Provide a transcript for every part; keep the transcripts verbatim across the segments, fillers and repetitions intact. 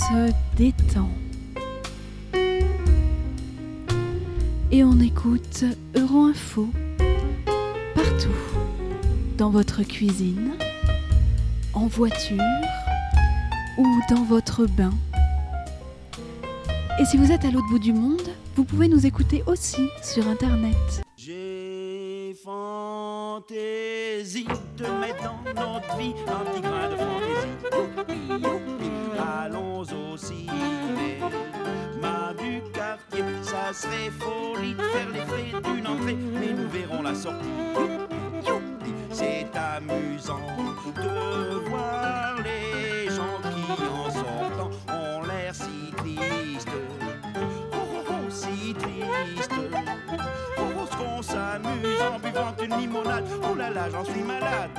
se détend. Et on écoute Euro-Info partout, dans votre cuisine, en voiture ou dans votre bain. Et si vous êtes à l'autre bout du monde, vous pouvez nous écouter aussi sur Internet. J'ai fantaisie de mettre dans notre vie un petit grain de fantaisie. Youpi, youpi. Allons au cinéma du quartier. Ça serait folie de faire les frais d'une entrée, mais nous verrons la sortie. Youpi, youpi. C'est amusant de voir les gens qui en sortant ont l'air si tristes. Si triste. Oh, ce qu'on s'amuse en buvant une limonade. Oh là là, j'en suis malade.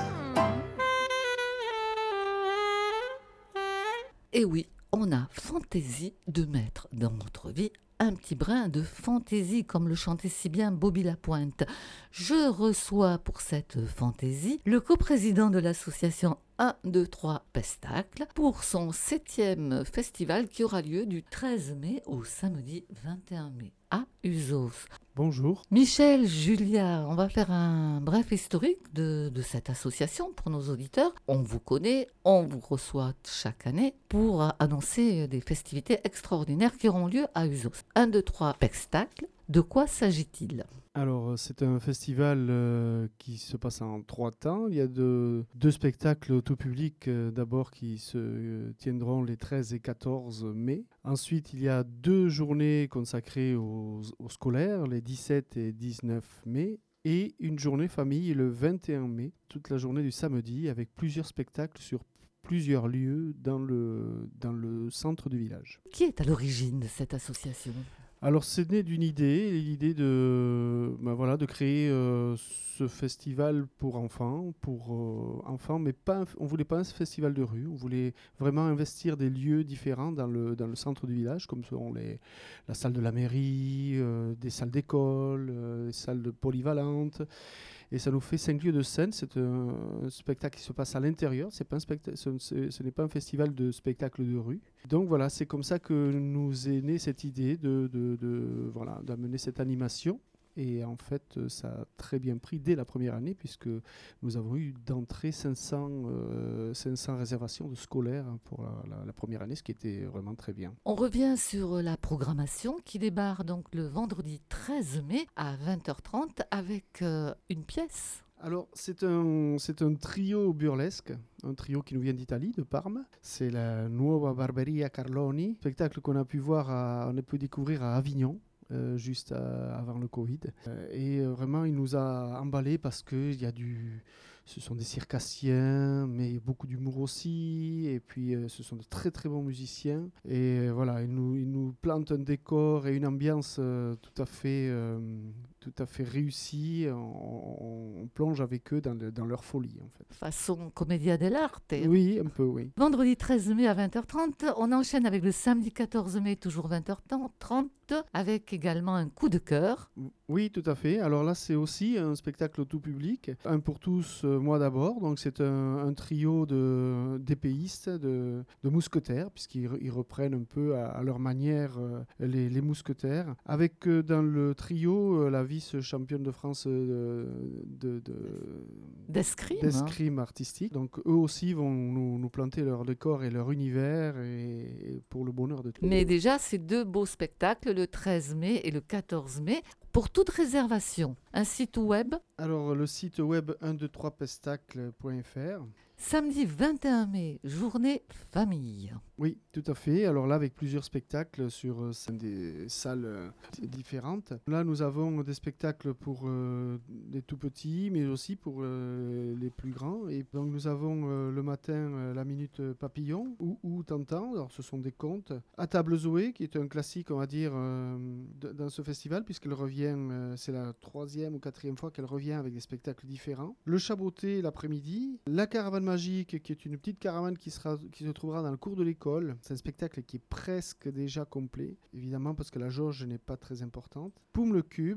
Et oui, on a fantaisie de mettre dans notre vie un petit brin de fantaisie, comme le chantait si bien Bobby Lapointe. Je reçois pour cette fantaisie le coprésident de l'association un, deux, trois Pestacle pour son septième festival qui aura lieu du treize mai au samedi vingt et un mai à Uzos. Bonjour. Michel, Julia, on va faire un bref historique de, de cette association pour nos auditeurs. On vous connaît, on vous reçoit chaque année pour annoncer des festivités extraordinaires qui auront lieu à Uzos. un, deux, trois Pestacle, de quoi s'agit-il ? Alors, c'est un festival euh, qui se passe en trois temps. Il y a de, deux spectacles tout public euh, d'abord qui se euh, tiendront les treize et quatorze mai. Ensuite, il y a deux journées consacrées aux, aux scolaires, les dix-sept et dix-neuf mai. Et une journée famille le vingt et un mai, toute la journée du samedi, avec plusieurs spectacles sur plusieurs lieux dans le, dans le centre du village. Qui est à l'origine de cette association ? Alors, c'est né d'une idée, l'idée de, ben voilà, de créer euh, ce festival pour enfants, pour euh, enfants, mais pas un, on ne voulait pas un festival de rue, on voulait vraiment investir des lieux différents dans le, dans le centre du village, comme seront les, la salle de la mairie, euh, des salles d'école, euh, des salles de polyvalentes. Et ça nous fait cinq lieux de scène. C'est un, un spectacle qui se passe à l'intérieur. C'est pas un spectacle, ce, ce, ce n'est pas un festival de spectacle de rue. Donc voilà, c'est comme ça que nous est née cette idée de, de, de, voilà, d'amener cette animation. Et en fait, ça a très bien pris dès la première année, puisque nous avons eu d'entrée cinq cents, euh, cinq cents réservations de scolaires pour la, la, la première année, ce qui était vraiment très bien. On revient sur la programmation qui débarre donc le vendredi treize mai à vingt heures trente avec euh, une pièce. Alors, c'est un, c'est un trio burlesque, un trio qui nous vient d'Italie, de Parme. C'est la Nuova Barberia Carloni, spectacle qu'on a pu voir, à, on a pu découvrir à Avignon. Euh, juste à, avant le Covid. Euh, et euh, vraiment, il nous a emballés parce que il y a du, ce sont des circassiens, mais beaucoup d'humour aussi. Et puis, euh, ce sont de très très bons musiciens. Et euh, voilà, ils nous, ils nous plantent un décor et une ambiance euh, tout à fait, euh, tout à fait réussie. On, on plonge avec eux dans, le, dans leur folie, en fait. Façon commedia dell'arte. Oui, un peu, oui. Vendredi treize mai à vingt heures trente, on enchaîne avec le samedi quatorze mai, toujours vingt heures trente, avec également un coup de cœur. Oui, tout à fait. Alors là, c'est aussi un spectacle tout public. Un pour tous, euh, moi d'abord. Donc c'est un, un trio de, d'épéistes, de, de mousquetaires, puisqu'ils ils reprennent un peu à, à leur manière euh, les, les mousquetaires. Avec euh, dans le trio euh, la vice-championne de France euh, de, de, d'escrime, d'escrime hein. artistique. Donc eux aussi vont nous, nous planter leur décor et leur univers et, et pour le bonheur de tous. Mais déjà, ces deux beaux spectacles, le treize mai et le quatorze mai, pour toute réservation, un site web. Alors le site web un deux trois pestacle point f r. Samedi vingt et un mai, journée famille. Oui, tout à fait. Alors là, avec plusieurs spectacles sur euh, des salles euh, différentes. Là, nous avons des spectacles pour euh, les tout petits, mais aussi pour euh, les plus grands. Et donc, nous avons euh, le matin euh, la Minute Papillon ou, ou Tantan. Alors, ce sont des contes. À table Zoé, qui est un classique, on va dire, euh, de, dans ce festival, puisqu'elle revient, euh, c'est la troisième ou quatrième fois qu'elle revient avec des spectacles différents. Le Chaboté l'après-midi. La Caravane Magique, qui est une petite caravane qui, sera, qui se trouvera dans le cours de l'école. C'est un spectacle qui est presque déjà complet, évidemment parce que la jauge n'est pas très importante. Poum le Cube,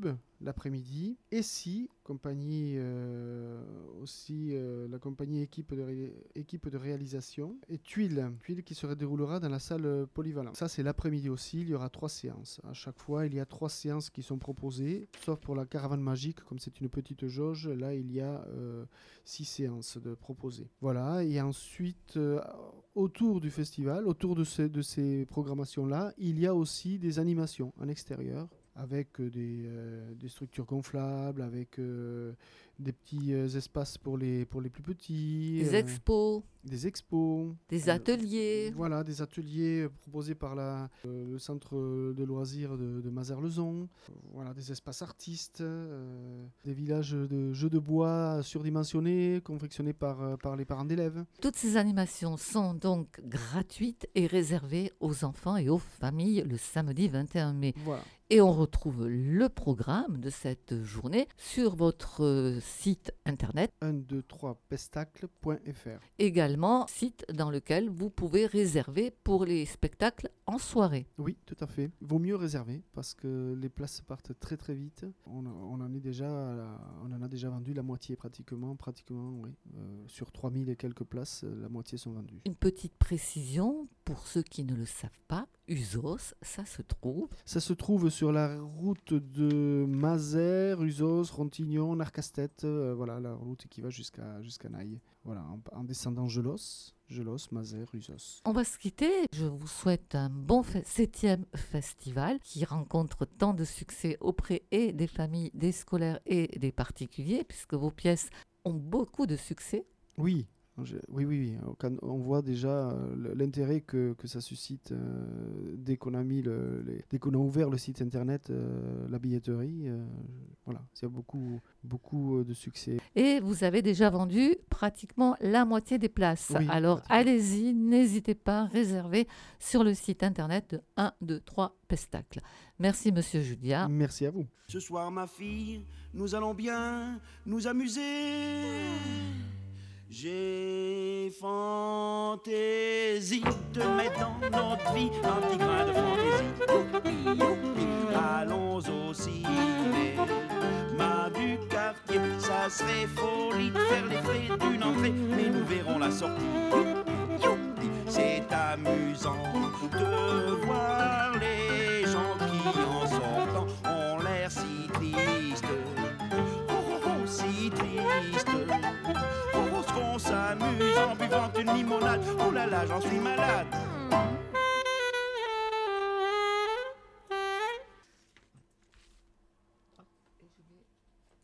l'après-midi. Et si, compagnie euh, aussi, euh, la compagnie équipe de, ré- équipe de réalisation, et Tuile, Tuile qui se déroulera dans la salle polyvalente. Ça, c'est l'après-midi aussi, il y aura trois séances. À chaque fois, il y a trois séances qui sont proposées, sauf pour la caravane magique, comme c'est une petite jauge, là, il y a euh, six séances de proposées. Voilà, et ensuite, euh, autour du festival, autour de, ces- de ces programmations-là, il y a aussi des animations en extérieur, avec euh, des, euh, des structures gonflables, avec euh, des petits euh, espaces pour les, pour les plus petits. Des euh, expos, des expos. des euh, ateliers. Voilà, des ateliers proposés par la, euh, le centre de loisirs de, de Mazères-le-Zon. Euh, Voilà, des espaces artistes, euh, des villages de jeux de bois surdimensionnés, confectionnés par, euh, par les parents d'élèves. Toutes ces animations sont donc gratuites et réservées aux enfants et aux familles le samedi vingt et un mai. Voilà. Et on retrouve le programme de cette journée sur votre euh, site internet, un deux trois pestacle point f r. également site dans lequel vous pouvez réserver pour les spectacles en soirée. Oui, tout à fait. Vaut mieux réserver parce que les places partent très très vite. On, on en est déjà, à la- on en a déjà vendu la moitié pratiquement, pratiquement, oui. Euh, sur trois mille et quelques places, euh, la moitié sont vendues. Une petite précision pour ceux qui ne le savent pas, Usos, ça se trouve Ça se trouve sur la route de Mazères, Uzos, Rontignon, Narcastet, euh, voilà la route qui va jusqu'à jusqu'à Naï. Voilà, en, en descendant Gelos, Gelos, Mazères, Uzos. On va se quitter. Je vous souhaite un bon fe- septième festival qui rencontre tant de succès auprès et des familles, des scolaires et des particuliers, puisque vos pièces ont beaucoup de succès. Oui. Je- oui, oui, oui. Quand on voit déjà euh, l'intérêt que, que ça suscite euh, dès qu'on a mis le, les- dès qu'on a ouvert le site internet, euh, la billetterie. euh, voilà, il y a beaucoup, beaucoup euh, de succès. Et vous avez déjà vendu pratiquement la moitié des places. Oui, Alors pratiquement. allez-y, n'hésitez pas, réservez sur le site internet de un, deux, trois Pestacle. Merci Monsieur Julia. Merci à vous. Ce soir, ma fille, nous allons bien nous amuser. J'ai fantaisie de mettre dans notre vie un petit grain de fantaisie. Youpi, youpi, allons au ciné. Ma du quartier, ça serait folie de faire les frais d'une entrée, mais nous verrons la sortie. Youpi, youpi, c'est amusant de voir les gens qui en sortant ont l'air si tristes. Oh, oh, oh, si tristes. On s'amuse en buvant une limonade. Oh là là, j'en suis malade.